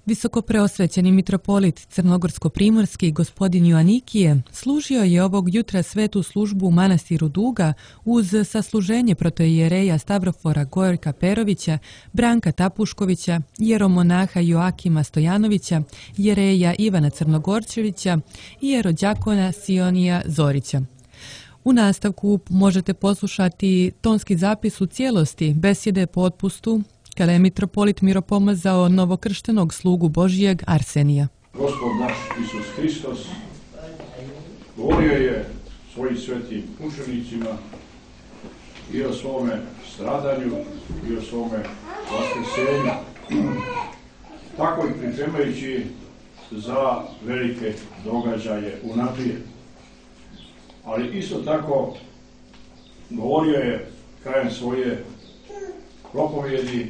Visokopreosvećeni mitropolit Crnogorsko-primorski gospodin Joanikije služio je ovog jutra svetu službu u manastiru Duga uz sasluženje protoijereja Stavrofora Gorka Perovića, Branka Tapuškovića, jeromonaha Joakima Stojanovića, jereja Ivana Crnogorčevića i jerodjakona Sionija Zorića. U nastavku možete poslušati tonski zapis u cijelosti besjede po otpustu kada je mitropolit miropomazao novokrštenog slugu Božijeg Arsenija. Gospod naš Isus Hristos govorio je svojim svetim učenicima i o svome stradanju i o svome vaskrsenju, tako i pripremajući za velike događaje unaprijed. Ali isto tako govorio je krajem svoje propovjedi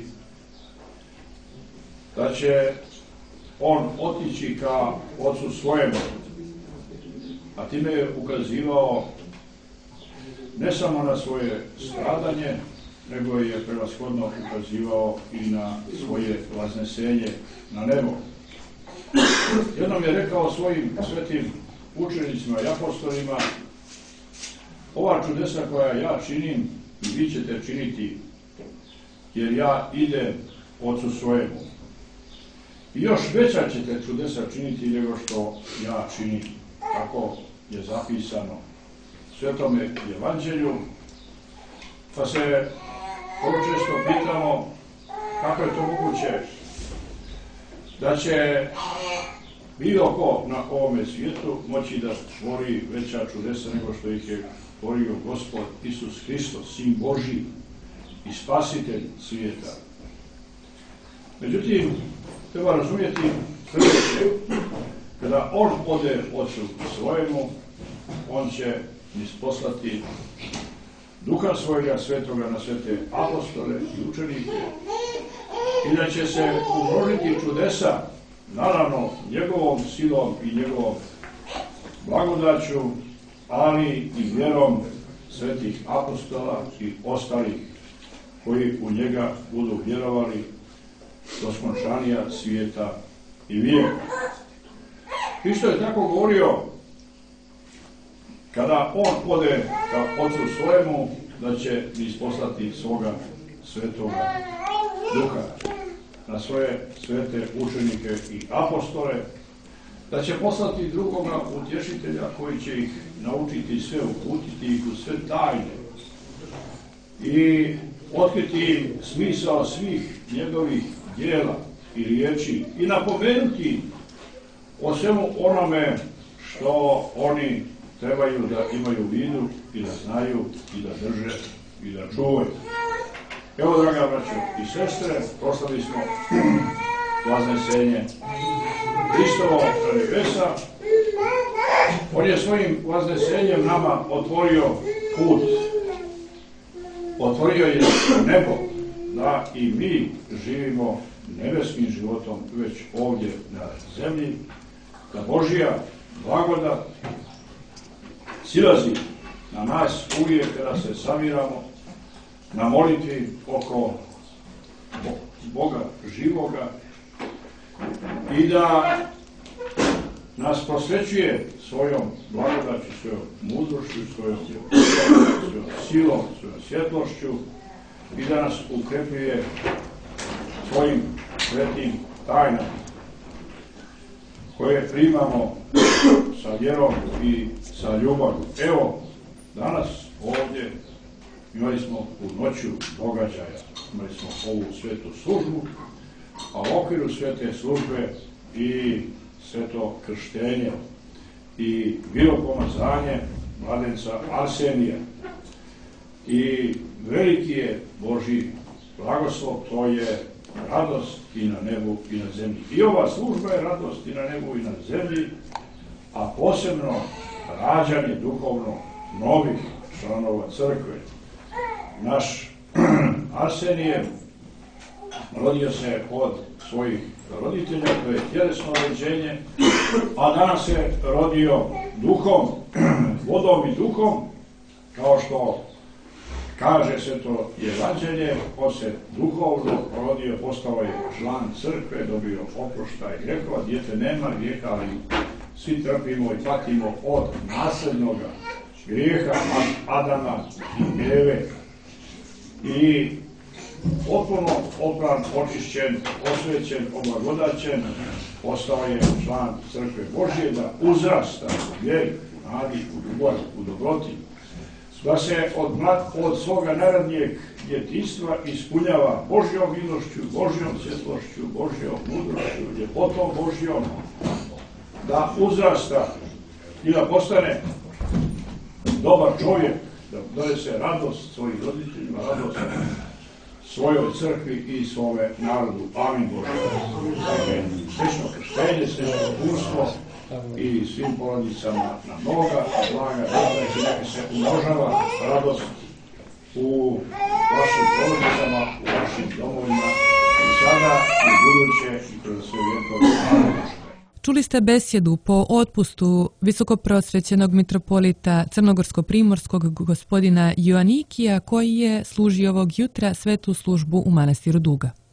da će on otići ka Otcu svojemu, a time je ukazivao ne samo na svoje stradanje, nego je prevashodno ukazivao i na svoje vaznesenje na nebo. Jednom je rekao svojim svetim učenicima i apostolima: ova čudesa koja ja činim i vi ćete činiti, jer ja idem Otcu svojemu. I još veća ćete čudesa činiti nego što ja činim. Tako je zapisano u Svetome Evanđelju. Pa se vrlo često pitamo kako je to moguće da će bilo ko na ovome svijetu moći da tvori veća čudesa nego što ih je tvorio Gospod Isus Hristos, Sin Božji i Spasitelj svijeta. Međutim, treba razumjeti sljedeće: kada on ode Otcu svojemu, on će isposlati Duha svojega svetoga na svete apostole i učenike i da će se umnožiti čudesa, naravno njegovom silom i njegovom blagodaću, ali i vjerom svetih apostola i ostalih koji u njega budu vjerovali do skončanja svijeta i vijeka. Isto je tako govorio kada on ode ka Otcu svojemu, da će isposlati svoga svetoga Duha na svoje svete učenike i apostole, da će poslati drugoga utješitelja koji će ih naučiti sve, uputiti ih u sve tajne i otkriti im smisao svih njegovih djela i riječi i napomenuti o svemu onome što oni trebaju da imaju u vidu i da znaju i da drže i da čuvaju. Evo, draga braćo i sestre, proslali smo vaznesenje Hristovo na nebesa. On je svojim vaznesenjem nama otvorio put, otvorio je nebo, da i mi živimo nebeskim životom već ovdje na zemlji, da Božja blagodat silazi na nas uvijek kada se sabiramo na molitvi oko Boga živoga i da nas prosvećuje svojom blagodaću, svojom mudrošću, svojom silom, svojom svjetlošću i da nas ukrepljuje svojim svetim tajnama koje primamo sa vjerom i sa ljubavlju. Evo, danas ovdje imali smo u noću događaja, imali smo ovu svetu službu, a u okviru svete službe i sveto krštenje i miropomazanje mladenca Arsenija. I veliki je Božji blagoslov, to je radost i na nebu i na zemlji. I ova služba je radost i na nebu i na zemlji, a posebno rađanje duhovno novih članova crkve. Naš Arsenije rodio se od svojih roditelja, to je tjelesno rođenje, a danas se rodio duhom, vodom i duhom, kao što kaže se to evanđelje, on se duhovno rodio, postao je član crkve, dobio oproštaj grijehova, dijete nema grijeha, ali svi trpimo i patimo od nasljednog grijeha Adama i Eve. I potpuno opran, očišćen, osvećen, oblagodaćen, postao je član crkve Božje, da uzrasta u vjeri, u nadi, u ljubavi, u dobroti, da se od svoga najranijeg djetinjstva ispunjava Božjom milošću, Božjom svjetlošću, Božjom mudrošću, ljepotom Božjom, da uzrasta i da postane dobar čovjek, da donese radost svojim roditeljima, radost svojoj crkvi i svome narodu. Amin Bože. Dakle, slično krštenje, slično pustvo i svim porodicama na mnoga blaga, i neka se umnožava radost u vašim porodicama, u vašim domovima i sada i buduće i kroz sve vjekove. Amin Bože. Čuli ste besjedu po otpustu visokoprosvećenog mitropolita crnogorsko-primorskog gospodina Joanikija, koji je služio ovog jutra svetu službu u manastiru Duga.